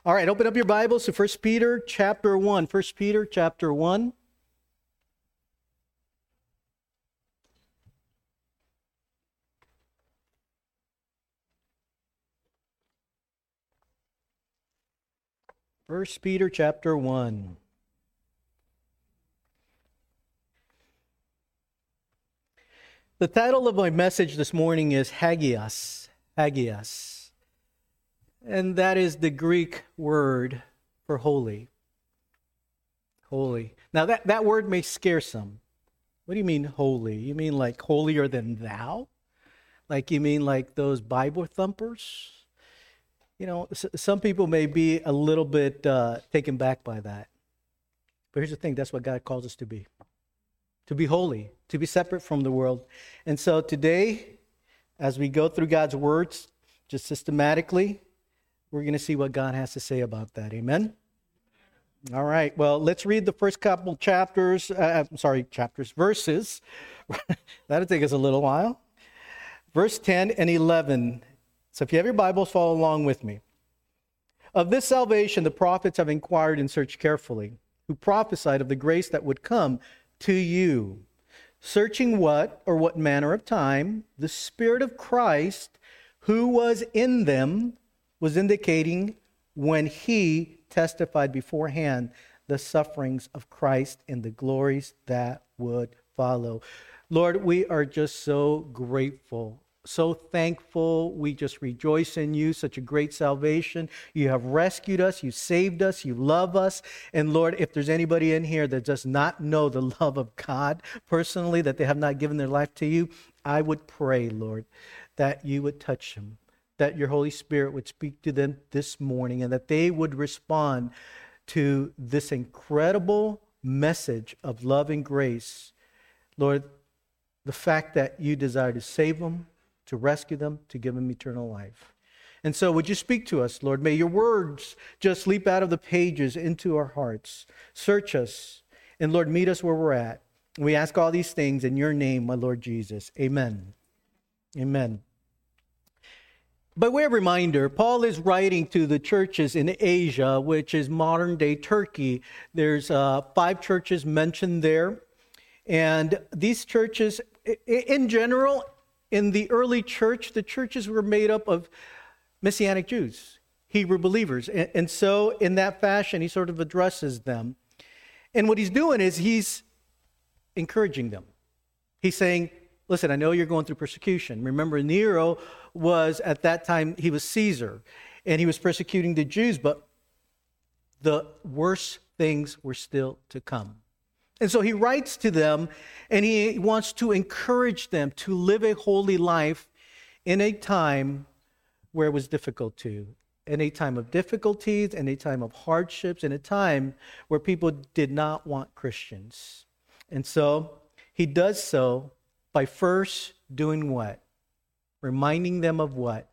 All right, open up your Bibles to 1 Peter chapter 1. 1 Peter chapter 1. First Peter chapter 1. The title of my message this morning is Hagios. Hagios. And that is the Greek word for holy. Holy. Now that word may scare some. What do you mean holy? You mean like holier than thou? Like you mean like those Bible thumpers? You know, some people may be a little bit taken back by that. But here's the thing, that's what God calls us to be. To be holy, to be separate from the world. And so today, as we go through God's words, just systematically, we're going to see what God has to say about that. Amen? All right. Well, let's read the first couple verses. That'll take us a little while. Verse 10 and 11. So if you have your Bibles, follow along with me. Of this salvation, the prophets have inquired and searched carefully, who prophesied of the grace that would come to you, searching what manner of time the Spirit of Christ, who was in them, was indicating when he testified beforehand the sufferings of Christ and the glories that would follow. Lord, we are just so grateful, so thankful. We just rejoice in you, such a great salvation. You have rescued us, you saved us, you love us. And Lord, if there's anybody in here that does not know the love of God personally, that they have not given their life to you, I would pray, Lord, that you would touch them, that your Holy Spirit would speak to them this morning, and that they would respond to this incredible message of love and grace. Lord, the fact that you desire to save them, to rescue them, to give them eternal life. And so would you speak to us, Lord? May your words just leap out of the pages into our hearts. Search us, and Lord, meet us where we're at. We ask all these things in your name, my Lord Jesus. Amen. Amen. By way of reminder, Paul is writing to the churches in Asia, which is modern-day Turkey. There's 5 churches mentioned there. And these churches, in general, in the early church, the churches were made up of Messianic Jews, Hebrew believers. And so in that fashion, he sort of addresses them. And what he's doing is he's encouraging them. He's saying, listen, I know you're going through persecution. Remember, Nero was, at that time, he was Caesar, and he was persecuting the Jews, but the worst things were still to come. And so he writes to them, and he wants to encourage them to live a holy life in a time where it was difficult to, in a time of difficulties, in a time of hardships, in a time where people did not want Christians. And so he does so by first doing what? Reminding them of what?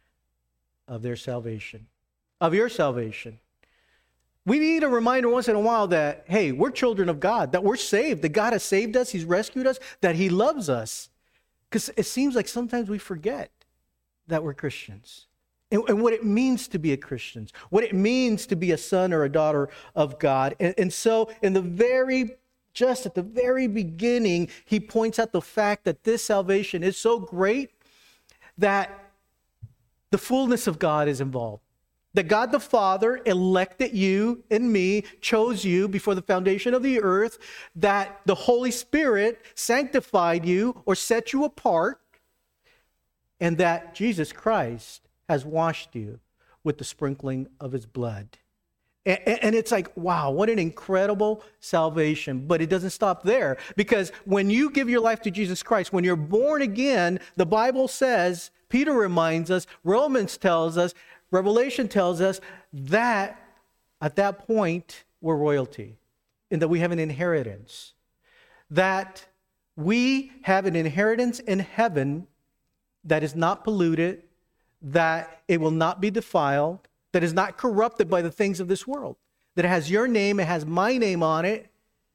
Of their salvation. Of your salvation. We need a reminder once in a while that, hey, we're children of God, that we're saved, that God has saved us, he's rescued us, that he loves us. Because it seems like sometimes we forget that we're Christians. And what it means to be a Christian, what it means to be a son or a daughter of God. And so just at the very beginning, he points out the fact that this salvation is so great that the fullness of God is involved. That God the Father elected you and me, chose you before the foundation of the earth, that the Holy Spirit sanctified you or set you apart, and that Jesus Christ has washed you with the sprinkling of his blood. And it's like, wow, what an incredible salvation. But it doesn't stop there, because when you give your life to Jesus Christ, when you're born again, the Bible says, Peter reminds us, Romans tells us, Revelation tells us that at that point we're royalty, and that we have an inheritance. That we have an inheritance in heaven that is not polluted, that it will not be defiled, that is not corrupted by the things of this world, that it has your name, it has my name on it,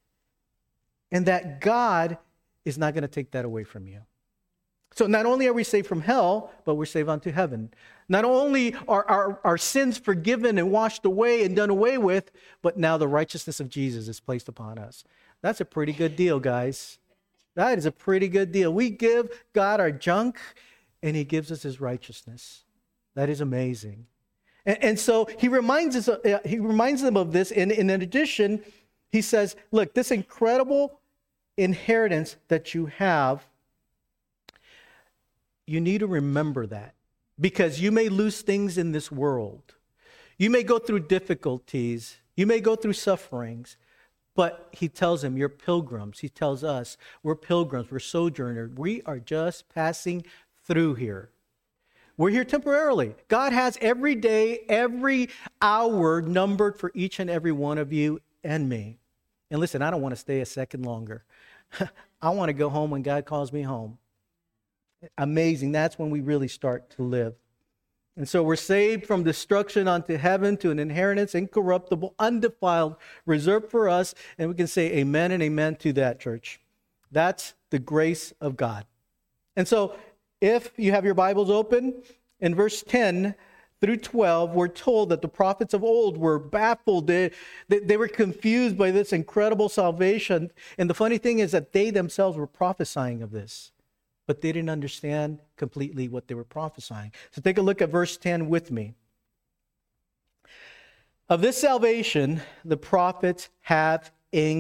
and that God is not going to take that away from you. So not only are we saved from hell, but we're saved unto heaven. Not only are our sins forgiven and washed away and done away with, but now the righteousness of Jesus is placed upon us. That's a pretty good deal, guys. That is a pretty good deal. We give God our junk, and he gives us his righteousness. That is amazing. And so he reminds them of this. And in addition, he says, look, this incredible inheritance that you have, you need to remember that. Because you may lose things in this world. You may go through difficulties. You may go through sufferings. But he tells them, you're pilgrims. He tells us, we're pilgrims. We're sojourners. We are just passing through here. We're here temporarily. God has every day, every hour numbered for each and every one of you and me. And listen, I don't want to stay a second longer. I want to go home when God calls me home. Amazing. That's when we really start to live. And so we're saved from destruction unto heaven to an inheritance incorruptible, undefiled, reserved for us. And we can say amen and amen to that, church. That's the grace of God. And so if you have your Bibles open, in verse 10 through 12, we're told that the prophets of old were baffled. They were confused by this incredible salvation. And the funny thing is that they themselves were prophesying of this. But they didn't understand completely what they were prophesying. So take a look at verse 10 with me. Of this salvation, the prophets have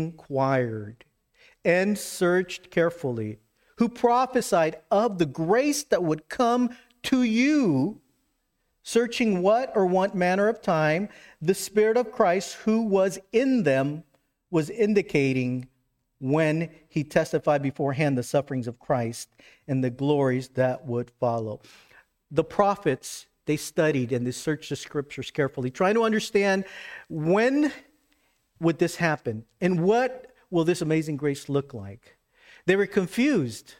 inquired and searched carefully, who prophesied of the grace that would come to you, searching what or what manner of time the Spirit of Christ who was in them was indicating when he testified beforehand the sufferings of Christ and the glories that would follow. The prophets, they studied and they searched the scriptures carefully, trying to understand when would this happen and what will this amazing grace look like. They were confused.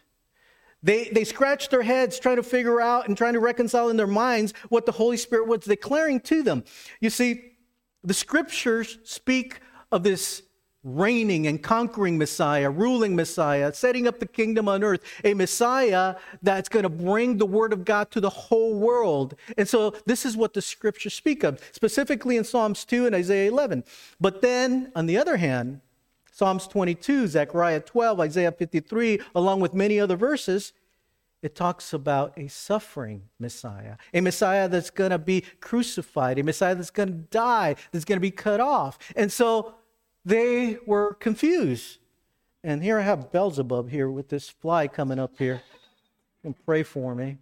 They scratched their heads trying to figure out and trying to reconcile in their minds what the Holy Spirit was declaring to them. You see, the scriptures speak of this reigning and conquering Messiah, ruling Messiah, setting up the kingdom on earth, a Messiah that's going to bring the word of God to the whole world. And so this is what the scriptures speak of, specifically in Psalms 2 and Isaiah 11. But then, on the other hand, Psalms 22, Zechariah 12, Isaiah 53, along with many other verses, it talks about a suffering Messiah, a Messiah that's going to be crucified, a Messiah that's going to die, that's going to be cut off. And so they were confused. And here I have Beelzebub here with this fly coming up here. And pray for me.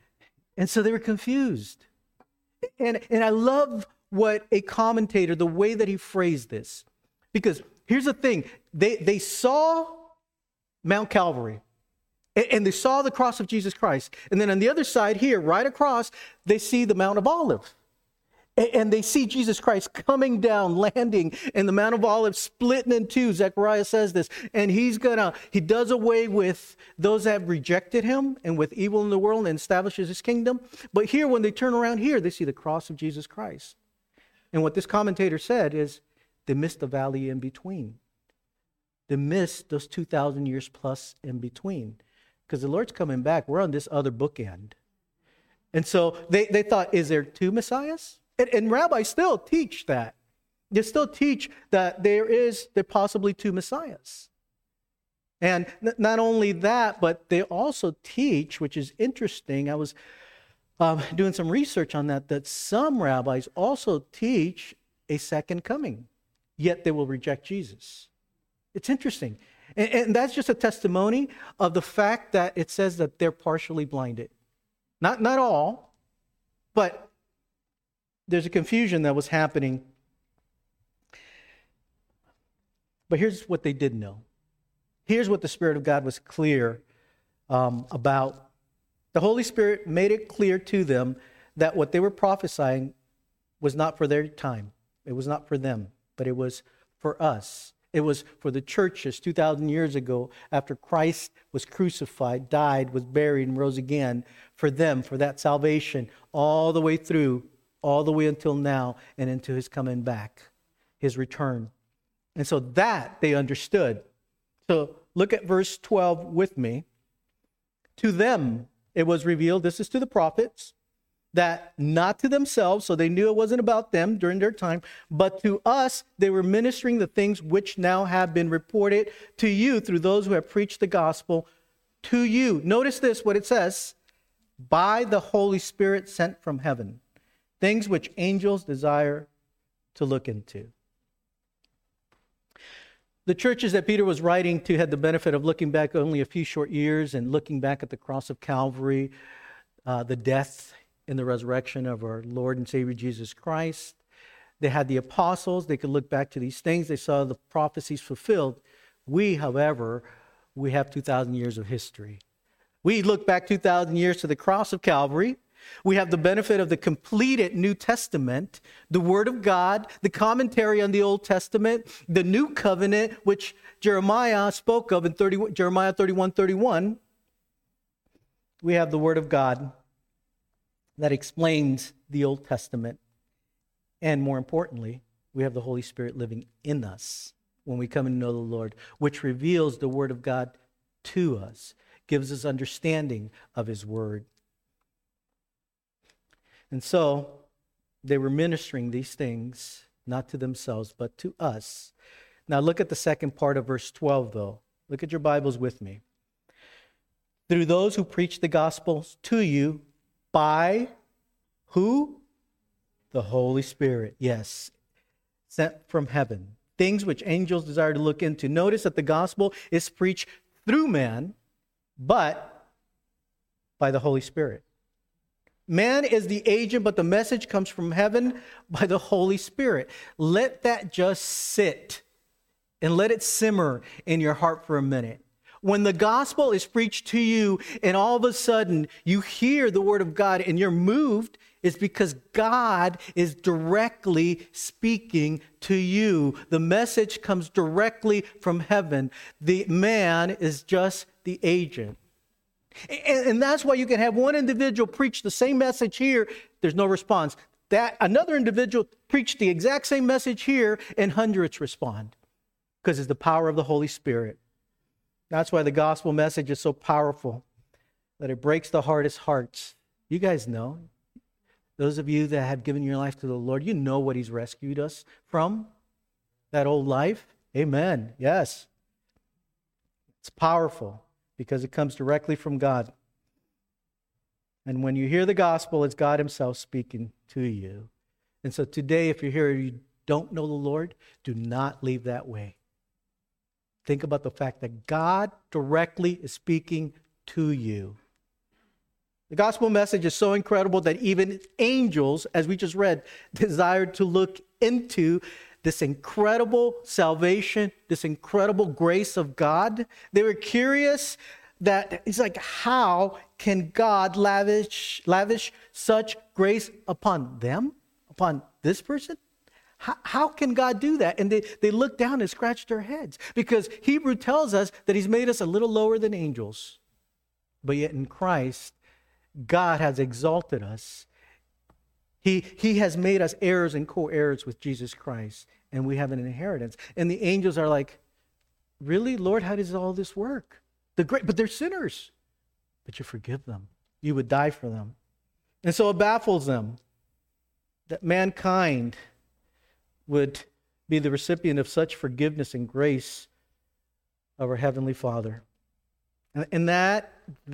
And so they were confused. And I love what a commentator, the way that he phrased this. Because here's the thing. They saw Mount Calvary. And they saw the cross of Jesus Christ. And then on the other side here, right across, they see the Mount of Olives. And they see Jesus Christ coming down, landing, and the Mount of Olives splitting in two. Zechariah says this. And he does away with those that have rejected him and with evil in the world and establishes his kingdom. But here, when they turn around here, they see the cross of Jesus Christ. And what this commentator said is they missed the valley in between. They missed those 2,000 years plus in between. Because the Lord's coming back. We're on this other bookend. And so they thought, is there two Messiahs? And rabbis still teach that. They still teach that there possibly two Messiahs. And not only that, but they also teach, which is interesting, I was doing some research on that some rabbis also teach a second coming, yet they will reject Jesus. It's interesting. And that's just a testimony of the fact that it says that they're partially blinded. Not all, but there's a confusion that was happening. But here's what they did know. Here's what the Spirit of God was clear about. The Holy Spirit made it clear to them that what they were prophesying was not for their time. It was not for them, but it was for us. It was for the churches 2,000 years ago after Christ was crucified, died, was buried, and rose again. For them, for that salvation, all the way through, all the way until now and into his coming back, his return. And so that they understood. So look at verse 12 with me. To them it was revealed, this is to the prophets, that not to themselves, so they knew it wasn't about them during their time, but to us, they were ministering the things which now have been reported to you through those who have preached the gospel to you. Notice this, what it says, by the Holy Spirit sent from heaven, things which angels desire to look into. The churches that Peter was writing to had the benefit of looking back only a few short years and looking back at the cross of Calvary, the death and the resurrection of our Lord and Savior Jesus Christ. They had the apostles. They could look back to these things. They saw the prophecies fulfilled. We, however, we have 2,000 years of history. We look back 2,000 years to the cross of Calvary. We have the benefit of the completed New Testament, the Word of God, the commentary on the Old Testament, the New Covenant, which Jeremiah spoke of in Jeremiah 31:31. We have the Word of God that explains the Old Testament. And more importantly, we have the Holy Spirit living in us when we come and know the Lord, which reveals the Word of God to us, gives us understanding of His Word. And so they were ministering these things, not to themselves, but to us. Now look at the second part of verse 12, though. Look at your Bibles with me. Through those who preach the gospel to you by who? The Holy Spirit. Yes, sent from heaven. Things which angels desire to look into. Notice that the gospel is preached through man, but by the Holy Spirit. Man is the agent, but the message comes from heaven by the Holy Spirit. Let that just sit and let it simmer in your heart for a minute. When the gospel is preached to you and all of a sudden you hear the word of God and you're moved, it's because God is directly speaking to you. The message comes directly from heaven. The man is just the agent. And that's why you can have one individual preach the same message here, there's no response. That another individual preached the exact same message here and hundreds respond because it's the power of the Holy Spirit. That's why the gospel message is so powerful, that it breaks the hardest hearts. You guys know, those of you that have given your life to the Lord, you know what He's rescued us from, that old life. Amen. Yes. It's powerful because it comes directly from God. And when you hear the gospel, it's God Himself speaking to you. And so today, if you're here and you don't know the Lord, do not leave that way. Think about the fact that God directly is speaking to you. The gospel message is so incredible that even angels, as we just read, desired to look into this incredible salvation, this incredible grace of God. They were curious that it's like, how can God lavish such grace upon them, upon this person? How can God do that? And they looked down and scratched their heads because Hebrew tells us that He's made us a little lower than angels. But yet in Christ, God has exalted us. He has made us heirs and co-heirs with Jesus Christ, and we have an inheritance. And the angels are like, really, Lord, how does all this work? But they're sinners. But you forgive them. You would die for them. And so it baffles them that mankind would be the recipient of such forgiveness and grace of our Heavenly Father. And that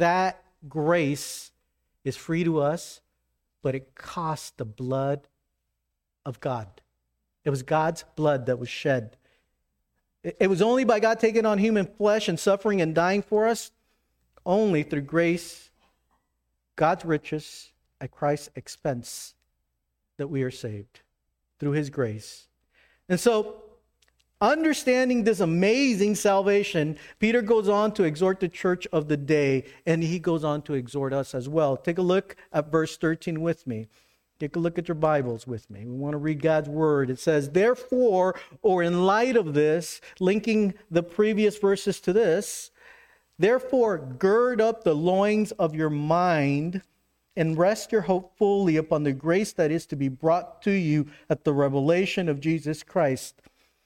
grace is free to us, but it cost the blood of God. It was God's blood that was shed. It was only by God taking on human flesh and suffering and dying for us, only through grace, God's riches at Christ's expense, that we are saved through His grace. And so, understanding this amazing salvation, Peter goes on to exhort the church of the day, and he goes on to exhort us as well. Take a look at verse 13 with me. Take a look at your Bibles with me. We want to read God's word. It says, therefore, or in light of this, linking the previous verses to this, therefore gird up the loins of your mind and rest your hope fully upon the grace that is to be brought to you at the revelation of Jesus Christ.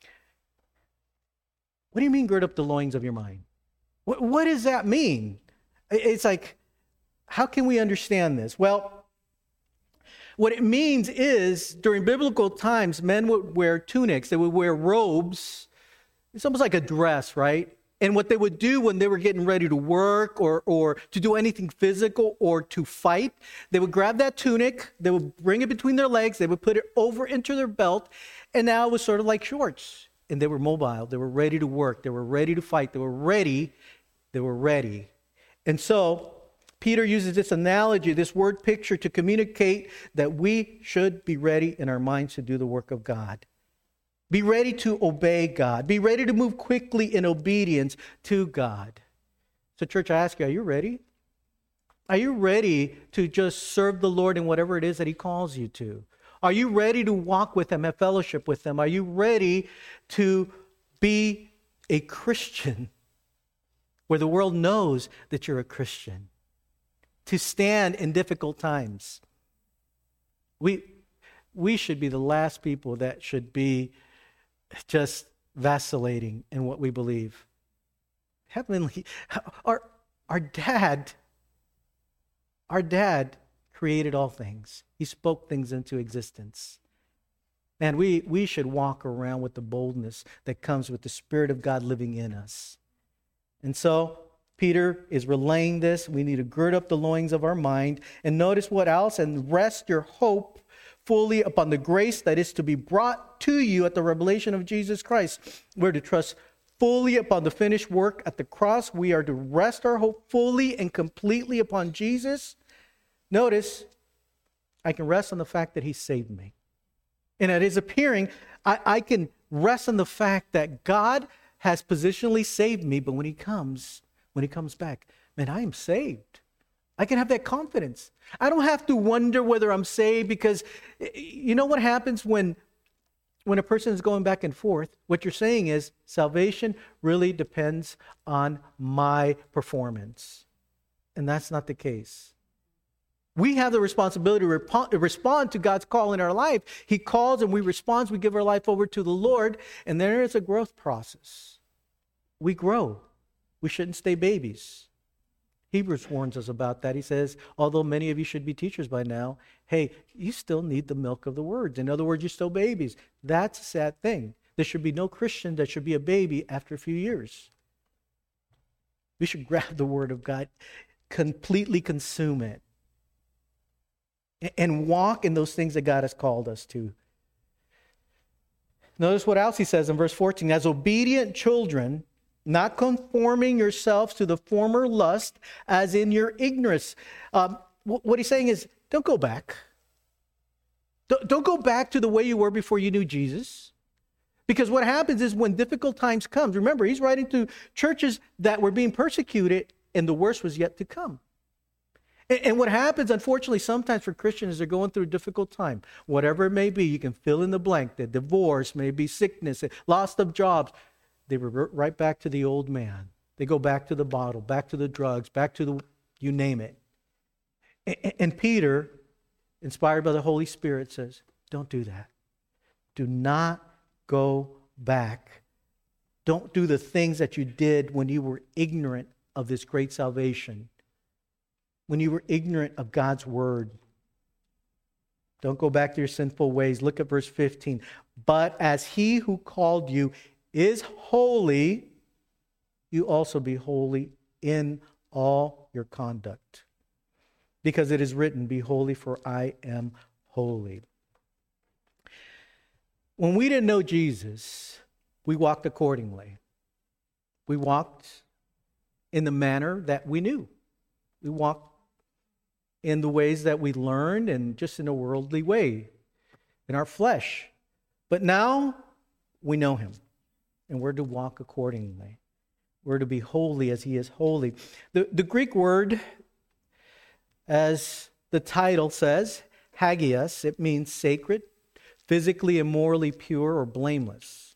What do you mean gird up the loins of your mind? What does that mean? It's like, how can we understand this? Well, What it means is, during biblical times, men would wear tunics. They would wear robes. It's almost like a dress, right? And what they would do when they were getting ready to work or to do anything physical or to fight, they would grab that tunic, they would bring it between their legs, they would put it over into their belt, and now it was sort of like shorts. And they were mobile, they were ready to work, they were ready to fight, they were ready. And so, Peter uses this analogy, this word picture, to communicate that we should be ready in our minds to do the work of God. Be ready to obey God. Be ready to move quickly in obedience to God. So, church, I ask you, are you ready? Are you ready to just serve the Lord in whatever it is that He calls you to? Are you ready to walk with Him, have fellowship with Him? Are you ready to be a Christian where the world knows that you're a Christian? To stand in difficult times. We should be the last people that should be just vacillating in what we believe. Heavenly, our dad created all things. He spoke things into existence. And we should walk around with the boldness that comes with the Spirit of God living in us. And so, Peter is relaying this. We need to gird up the loins of our mind. And notice what else? And rest your hope fully upon the grace that is to be brought to you at the revelation of Jesus Christ. We're to trust fully upon the finished work at the cross. We are to rest our hope fully and completely upon Jesus. Notice, I can rest on the fact that He saved me. And at His appearing, I can rest on the fact that God has positionally saved me, but when He comes back, man, I am saved. I can have that confidence. I don't have to wonder whether I'm saved, because you know what happens when a person is going back and forth? What you're saying is salvation really depends on my performance. And that's not the case. We have the responsibility to respond to God's call in our life. He calls and we respond. We give our life over to the Lord. And there is a growth process. We grow. We shouldn't stay babies. Hebrews warns us about that. He says, although many of you should be teachers by now, hey, you still need the milk of the word. In other words, you're still babies. That's a sad thing. There should be no Christian that should be a baby after a few years. We should grab the word of God, completely consume it, and walk in those things that God has called us to. Notice what else he says in verse 14. As obedient children, not conforming yourselves to the former lust as in your ignorance. What he's saying is, don't go back. Don't go back to the way you were before you knew Jesus. Because what happens is when difficult times come, remember, he's writing to churches that were being persecuted and the worst was yet to come. And what happens, unfortunately, sometimes for Christians, they're going through a difficult time. Whatever it may be, you can fill in the blank. The divorce, maybe sickness, loss of jobs. They revert right back to the old man. They go back to the bottle, back to the drugs, back to the, you name it. And Peter, inspired by the Holy Spirit, says, don't do that. Do not go back. Don't do the things that you did when you were ignorant of this great salvation. When you were ignorant of God's word. Don't go back to your sinful ways. Look at verse 15. But as He who called you is holy, you also be holy in all your conduct. Because it is written, be holy, for I am holy. When we didn't know Jesus, we walked accordingly. We walked in the manner that we knew. We walked in the ways that we learned and just in a worldly way, in our flesh. But now we know Him, and we're to walk accordingly. We're to be holy as He is holy. The Greek word, as the title says, hagios, it means sacred, physically and morally pure or blameless.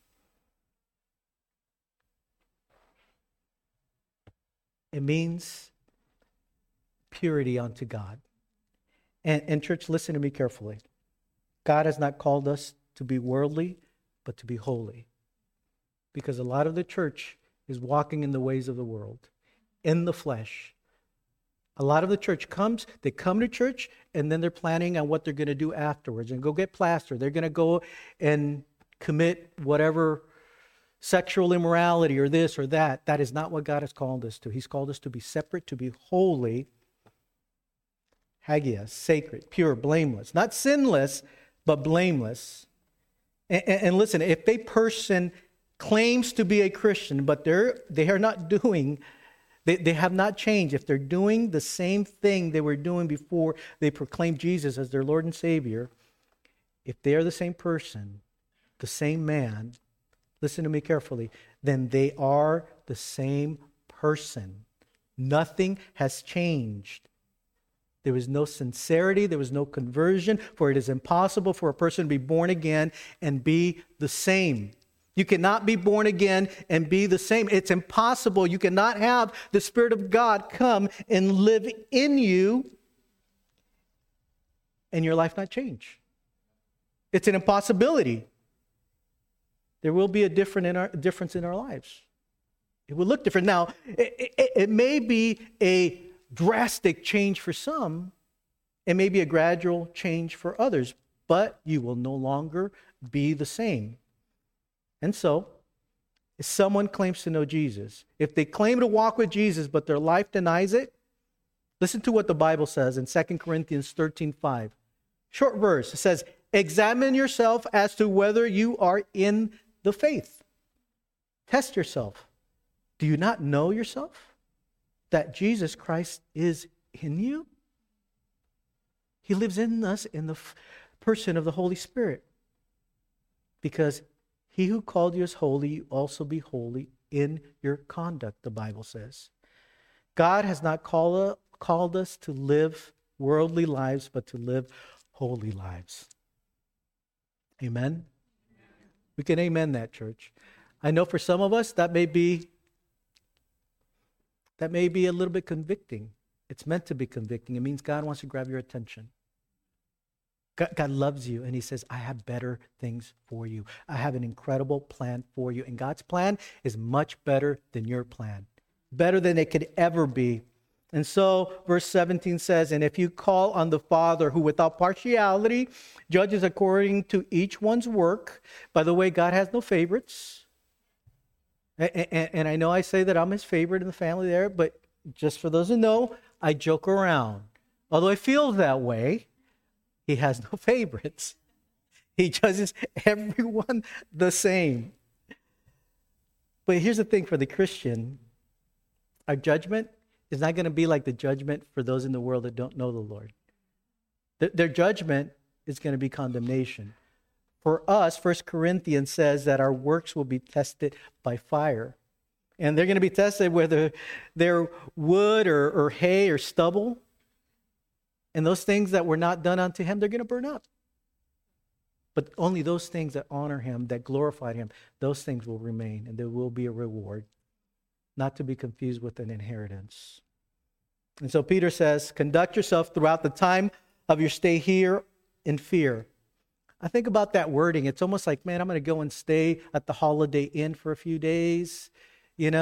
It means purity unto God. And church, listen to me carefully. God has not called us to be worldly, but to be holy. Because a lot of the church is walking in the ways of the world, in the flesh. A lot of the church they come to church, and then they're planning on what they're going to do afterwards and go get plastered. They're going to go and commit whatever sexual immorality or this or that. That is not what God has called us to. He's called us to be separate, to be holy, hagios, sacred, pure, blameless. Not sinless, but blameless. And listen, if a person claims to be a Christian, but they are not doing, they have not changed. If they're doing the same thing they were doing before they proclaimed Jesus as their Lord and Savior, if they are the same person, the same man, listen to me carefully, then they are the same person. Nothing has changed. There was no sincerity, there was no conversion, for it is impossible for a person to be born again and be the same. You cannot be born again and be the same. It's impossible. You cannot have the Spirit of God come and live in you and your life not change. It's an impossibility. There will be a difference in our lives. It will look different. Now, it may be a drastic change for some. It may be a gradual change for others, but you will no longer be the same. And so, if someone claims to know Jesus, if they claim to walk with Jesus, but their life denies it, listen to what the Bible says in 2 Corinthians 13:5. Short verse. It says, examine yourself as to whether you are in the faith. Test yourself. Do you not know yourself that Jesus Christ is in you? He lives in us in the person of the Holy Spirit. Because he who called you is holy, you also be holy in your conduct, the Bible says. God has not called us to live worldly lives, but to live holy lives. Amen? We can amen that, church. I know for some of us that may be a little bit convicting. It's meant to be convicting. It means God wants to grab your attention. God loves you, and he says, I have better things for you. I have an incredible plan for you. And God's plan is much better than your plan, better than it could ever be. And so, verse 17 says, and if you call on the Father, who without partiality judges according to each one's work. By the way, God has no favorites. And I know I say that I'm his favorite in the family there, but just for those who know, I joke around. Although I feel that way, he has no favorites. He judges everyone the same. But here's the thing for the Christian. Our judgment is not going to be like the judgment for those in the world that don't know the Lord. Their judgment is going to be condemnation. For us, 1 Corinthians says that our works will be tested by fire. And they're going to be tested whether they're wood or hay or stubble. And those things that were not done unto him, they're going to burn up. But only those things that honor him, that glorified him, those things will remain, and there will be a reward, not to be confused with an inheritance. And so Peter says, conduct yourself throughout the time of your stay here in fear. I think about that wording. It's almost like, man, I'm going to go and stay at the Holiday Inn for a few days, and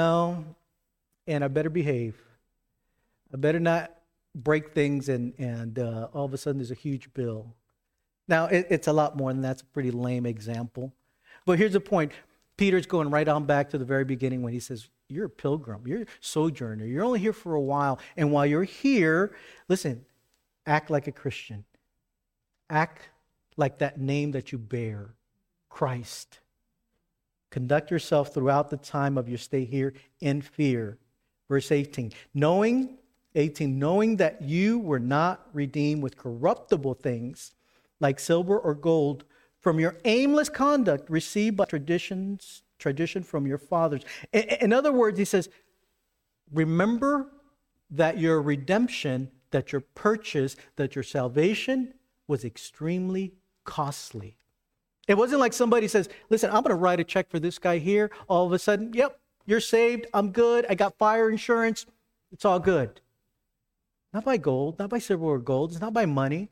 I better behave. I better not break things and all of a sudden there's a huge bill. Now, it's a lot more than that's a pretty lame example. But here's the point. Peter's going right on back to the very beginning when he says, you're a pilgrim, you're a sojourner, you're only here for a while. And while you're here, listen, act like a Christian. Act like that name that you bear, Christ. Conduct yourself throughout the time of your stay here in fear. Verse 18, knowing that you were not redeemed with corruptible things like silver or gold from your aimless conduct received by tradition from your fathers. In other words, he says, remember that your redemption, that your purchase, that your salvation was extremely costly. It wasn't like somebody says, listen, I'm going to write a check for this guy here. All of a sudden, yep, you're saved. I'm good. I got fire insurance. It's all good. Not by gold, not by silver or gold. It's not by money.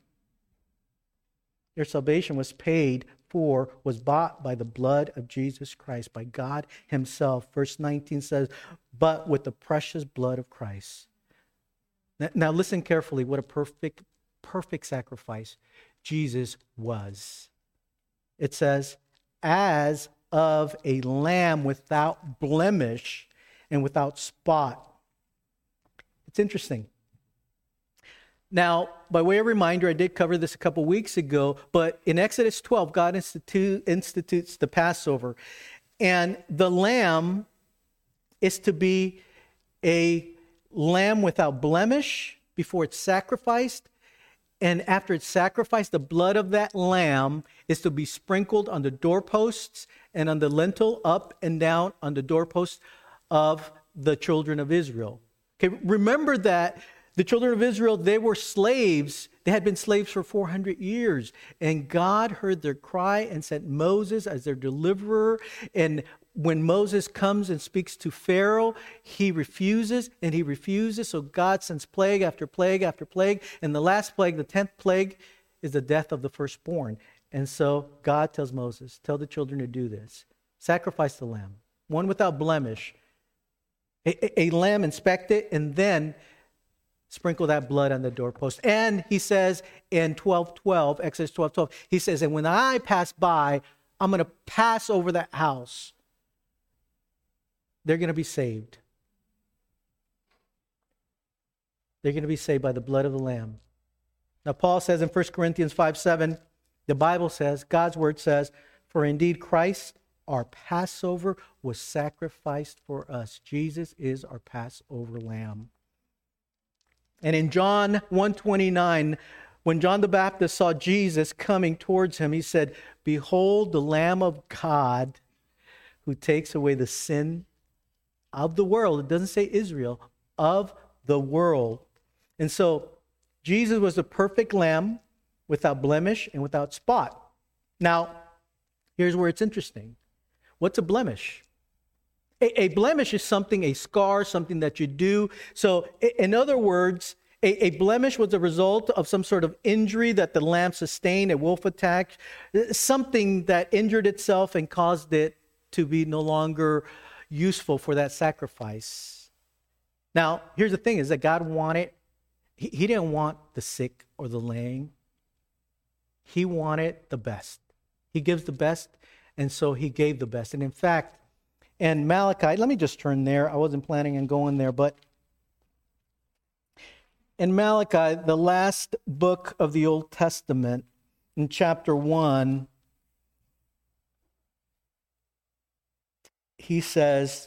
Your salvation was paid for, was bought by the blood of Jesus Christ, by God himself. Verse 19 says, but with the precious blood of Christ. Now listen carefully what a perfect sacrifice Jesus was. It says, as of a lamb without blemish and without spot. It's interesting. Now, by way of reminder, I did cover this a couple weeks ago, but in Exodus 12, God institutes the Passover. And the lamb is to be a lamb without blemish before it's sacrificed. And after it's sacrificed, the blood of that lamb is to be sprinkled on the doorposts and on the lintel, up and down on the doorposts of the children of Israel. Okay, remember that the children of Israel, they were slaves. They had been slaves for 400 years. And God heard their cry and sent Moses as their deliverer. And when Moses comes and speaks to Pharaoh, he refuses and he refuses. So God sends plague after plague after plague. And the last plague, the 10th plague, is the death of the firstborn. And so God tells Moses, tell the children to do this. Sacrifice the lamb, one without blemish. A lamb, inspect it, and then sprinkle that blood on the doorpost. And he says in Exodus 12:12, he says, and when I pass by, I'm going to pass over that house. They're going to be saved. They're going to be saved by the blood of the Lamb. Now, Paul says in 1 Corinthians 5:7, the Bible says, God's word says, for indeed Christ, our Passover, was sacrificed for us. Jesus is our Passover lamb. And in John 1:29, when John the Baptist saw Jesus coming towards him, he said, behold the Lamb of God who takes away the sin of the world. It doesn't say Israel, of the world. And so Jesus was the perfect lamb without blemish and without spot. Now, here's where it's interesting. What's a blemish? A blemish is something, a scar, something that you do. So, in other words, a blemish was a result of some sort of injury that the lamb sustained, a wolf attack, something that injured itself and caused it to be no longer useful for that sacrifice. Now, here's the thing, is that God wanted, he didn't want the sick or the lame. He wanted the best. He gives the best, and so he gave the best. And in fact, in Malachi, let me just turn there. I wasn't planning on going there, but in Malachi, the last book of the Old Testament, in chapter 1, he says,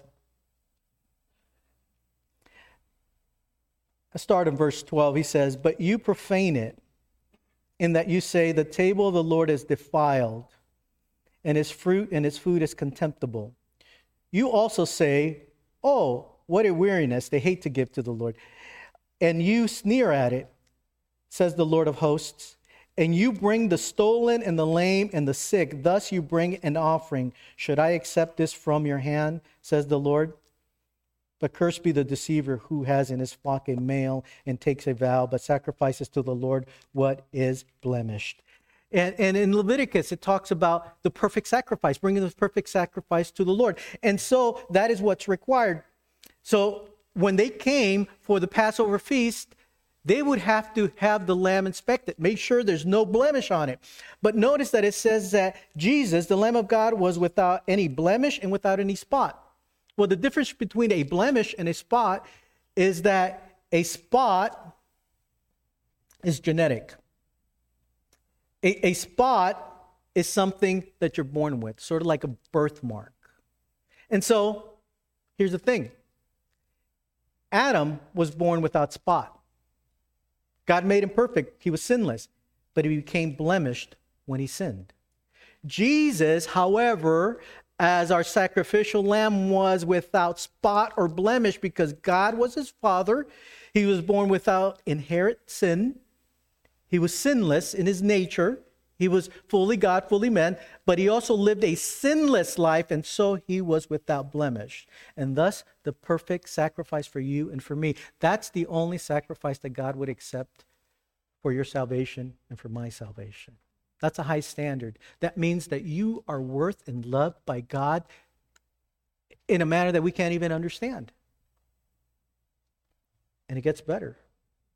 I start in verse 12, he says, but you profane it, in that you say, the table of the Lord is defiled, and his fruit and his food is contemptible. You also say, oh, what a weariness, they hate to give to the Lord. And you sneer at it, says the Lord of hosts, and you bring the stolen and the lame and the sick. Thus you bring an offering. Should I accept this from your hand, says the Lord? But cursed be the deceiver who has in his flock a male and takes a vow, but sacrifices to the Lord what is blemished. And in Leviticus, it talks about the perfect sacrifice, bringing the perfect sacrifice to the Lord. And so that is what's required. So when they came for the Passover feast, they would have to have the lamb inspected, make sure there's no blemish on it. But notice that it says that Jesus, the Lamb of God, was without any blemish and without any spot. Well, the difference between a blemish and a spot is that a spot is genetic. A spot is something that you're born with, sort of like a birthmark. And so, here's the thing. Adam was born without spot. God made him perfect. He was sinless, but he became blemished when he sinned. Jesus, however, as our sacrificial lamb, was without spot or blemish because God was his father. He was born without inherent sin. He was sinless in his nature. He was fully God, fully man, but he also lived a sinless life, and so he was without blemish. And thus, the perfect sacrifice for you and for me. That's the only sacrifice that God would accept for your salvation and for my salvation. That's a high standard. That means that you are worth and loved by God in a manner that we can't even understand. And it gets better.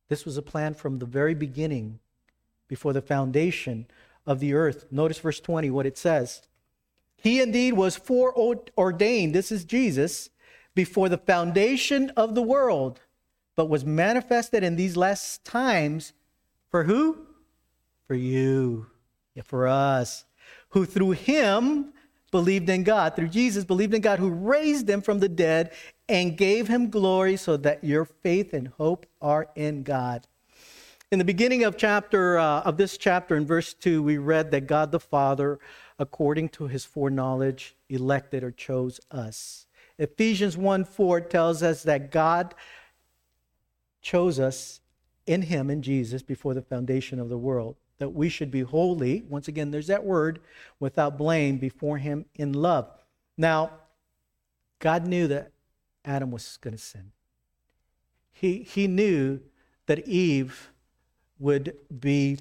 This was a plan from the very beginning, before the foundation of the earth. Notice verse 20, what it says. He indeed was foreordained, this is Jesus, before the foundation of the world, but was manifested in these last times for who? For you, for us, who through him believed in God, through Jesus believed in God, who raised him from the dead and gave him glory, so that your faith and hope are in God. In the beginning of this chapter, in verse 2, we read that God the Father, according to his foreknowledge, elected or chose us. Ephesians 1:4 tells us that God chose us in him, in Jesus, before the foundation of the world, that we should be holy. Once again, there's that word, without blame, before him in love. Now, God knew that Adam was going to sin. He knew that Eve would be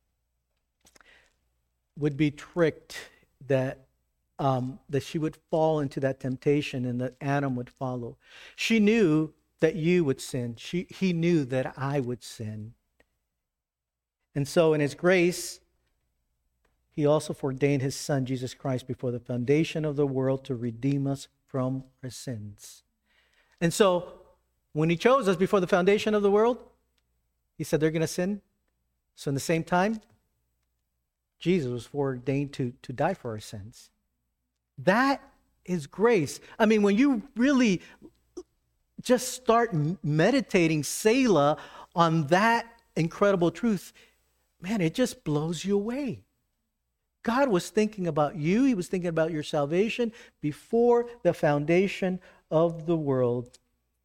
tricked, that she would fall into that temptation and that Adam would follow. She knew that you would sin. He knew that I would sin. And so in his grace, he also foreordained his Son, Jesus Christ, before the foundation of the world to redeem us from our sins. And so when he chose us before the foundation of the world, he said they're going to sin. So in the same time, Jesus was foreordained to die for our sins. That is grace. I mean, when you really just start meditating Selah on that incredible truth, man, it just blows you away. God was thinking about you. He was thinking about your salvation before the foundation of the world.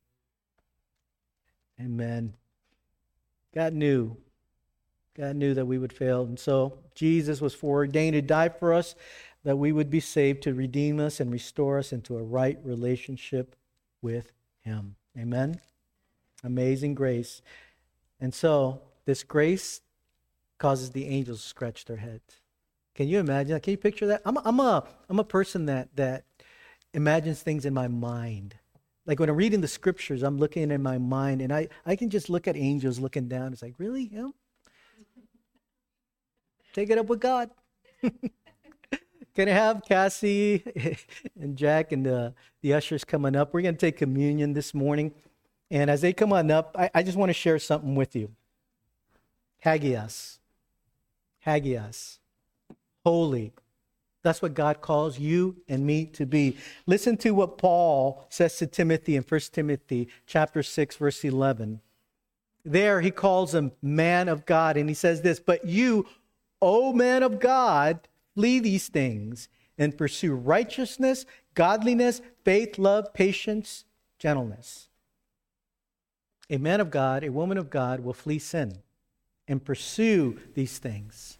Amen. God knew that we would fail. And so Jesus was foreordained to die for us, that we would be saved, to redeem us and restore us into a right relationship with him. Amen. Amazing grace. And so this grace causes the angels to scratch their heads. Can you imagine that? Can you picture that? I'm a person that imagines things in my mind. Like when I'm reading the scriptures, I'm looking in my mind, and I can just look at angels looking down. It's like, really? Him? Take it up with God. Can I have Cassie and Jack and the ushers coming up? We're going to take communion this morning. And as they come on up, I just want to share something with you. Hagios. Holy. That's what God calls you and me to be. Listen to what Paul says to Timothy in 1 Timothy chapter 6, verse 11. There he calls him man of God, and he says this, "But you, O man of God, flee these things and pursue righteousness, godliness, faith, love, patience, gentleness." A man of God, a woman of God will flee sin and pursue these things.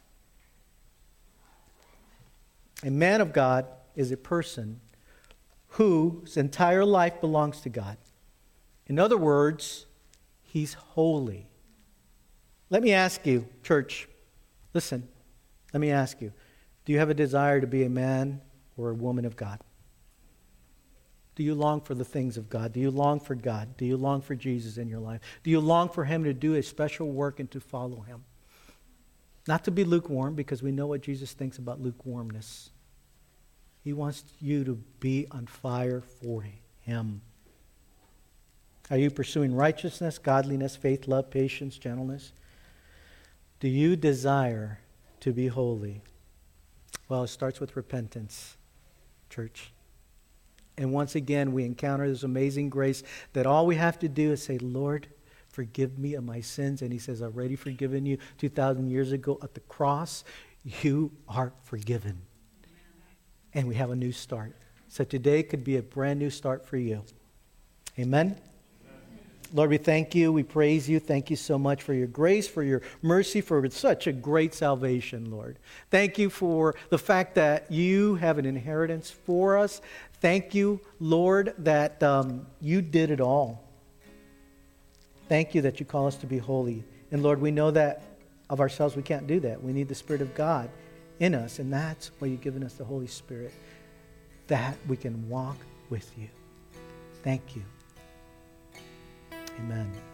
A man of God is a person whose entire life belongs to God. In other words, he's holy. Let me ask you, church, listen, let me ask you, do you have a desire to be a man or a woman of God? Do you long for the things of God? Do you long for God? Do you long for Jesus in your life? Do you long for him to do a special work and to follow him? Not to be lukewarm, because we know what Jesus thinks about lukewarmness. He wants you to be on fire for him. Are you pursuing righteousness, godliness, faith, love, patience, gentleness? Do you desire to be holy? Well, it starts with repentance, church. And once again, we encounter this amazing grace that all we have to do is say, Lord, forgive me of my sins. And he says, I've already forgiven you 2,000 years ago at the cross. You are forgiven. And we have a new start. So today could be a brand new start for you. Amen? Lord, we thank you. We praise you. Thank you so much for your grace, for your mercy, for such a great salvation, Lord. Thank you for the fact that you have an inheritance for us. Thank you, Lord, that you did it all. Thank you that you call us to be holy. And Lord, we know that of ourselves we can't do that. We need the Spirit of God in us, and that's why you've given us the Holy Spirit, that we can walk with you. Thank you. Amen.